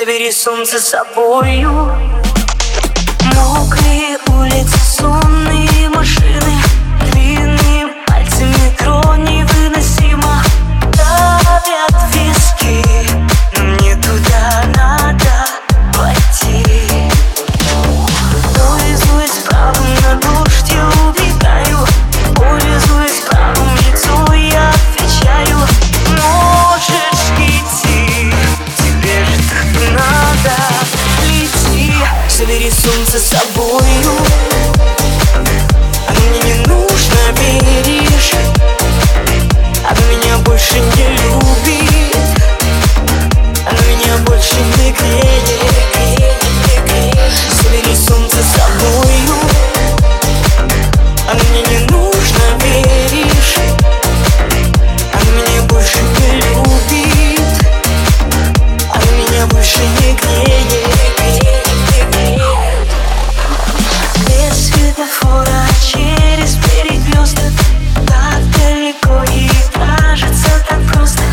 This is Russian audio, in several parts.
Забери солнце с собою. Мокрые улицы, сонные машины, длинными пальцами метро невыносимо давят виски, но мне туда надо пойти. Пользуясь правом на дождь, я убегаю. Пользуясь правом лицо, я отвечаю: можешь идти, тебе же так надо. Лети, забери солнце с собою. Оно мне не нужно, веришь? Оно меня больше не любит, оно меня больше не греет. Забери солнце с собою. Оно мне не нужно, веришь? Оно меня больше не любит, оно меня больше не греет. Без светофора через перекресток, так далеко и кажется так просто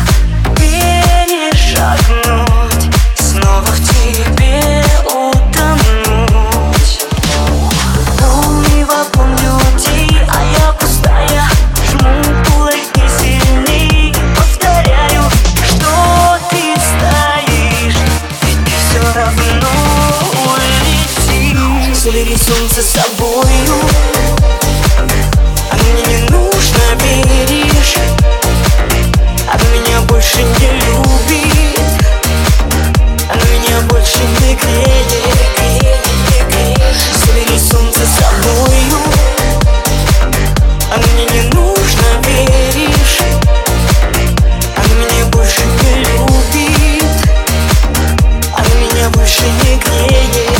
перешагнуть, снова в тебе утонуть. Полный вагон людей, а я пустая. Жму кулаки сильней, повторяю, что ты стоишь, ведь ты все равно улети. Забери солнце с собою. Оно мне не нужно, веришь? Оно меня больше не любит, оно меня больше не греет. Забери солнце с собою. Оно мне не нужно, веришь? Оно меня больше не любит, оно меня больше не греет.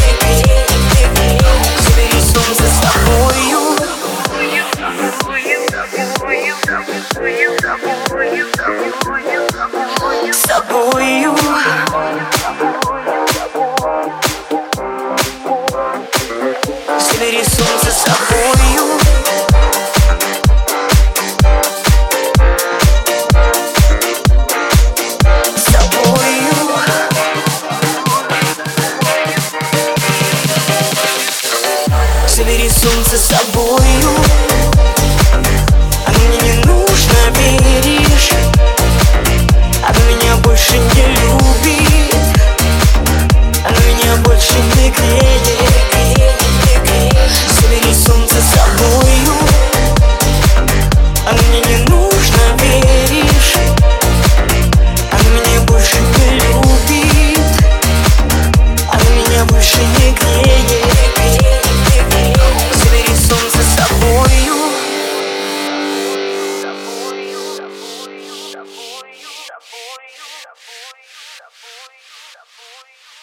Забери солнце с собою. С собою. Забери солнце с собою. С собою. Забери солнце с собою. Оно мне не нужно, веришь? Оно меня больше не любит, оно меня больше не греет. Забери солнце с собою. Оно мне не нужно, веришь? Оно меня больше не любит, оно меня больше не греет. Забери солнце с собою. С собою.